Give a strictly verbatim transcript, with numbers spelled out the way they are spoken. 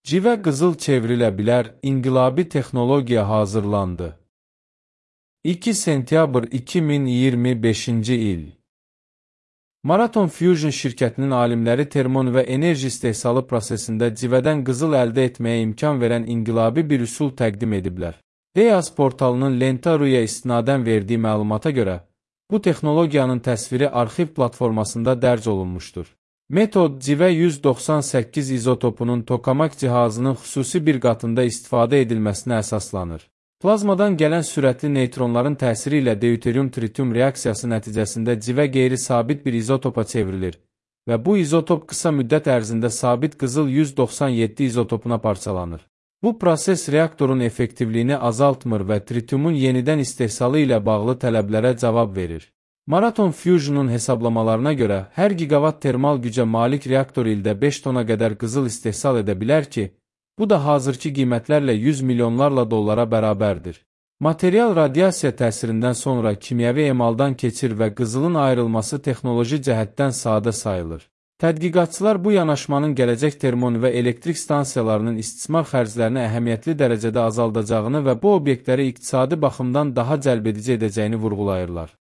Civə qızıl çevrilə bilər, inqilabi texnologiya hazırlandı. iki sentyabr iki min iyirmi beşinci il. Marathon Fusion şirkətinin alimləri termon və enerji istehsalı prosesində civədən qızıl əldə etməyə imkan verən inqilabi bir üsul təqdim ediblər. Deyas portalının Lenta.ru-ya istinadən verdiyi məlumata görə, bu texnologiyanın təsviri arxiv platformasında dərc olunmuşdur. Metod civə yüz doxsan səkkiz izotopunun tokamak cihazının xüsusi bir qatında istifadə edilməsinə əsaslanır. Plazmadan gələn sürətli neytronların təsiri ilə deuterium-tritium reaksiyası nəticəsində civə qeyri-sabit bir izotopa çevrilir və bu izotop qısa müddət ərzində sabit qızıl yüz doxsan yeddi izotopuna parçalanır. Bu proses reaktorun effektivliyini azaltmır və tritiumun yenidən istehsalı ilə bağlı tələblərə cavab verir. Marathon Fusion'un hesablamalarına görə, hər gigavat termal gücə malik reaktor ildə beş tona qədər qızıl istehsal edə bilər ki, bu da hazırki qiymətlərlə yüz milyonlarla dollara bərabərdir. Material radiasiya təsirindən sonra kimyəvi emaldan keçir və qızılın ayrılması texnoloji cəhətdən sadə sayılır. Tədqiqatçılar bu yanaşmanın gələcək termon və elektrik stansiyalarının istismar xərclərini əhəmiyyətli dərəcədə azaldacağını və bu obyektləri iqtisadi baxımdan daha cəlbedici edəcəyini vurğulayırlar.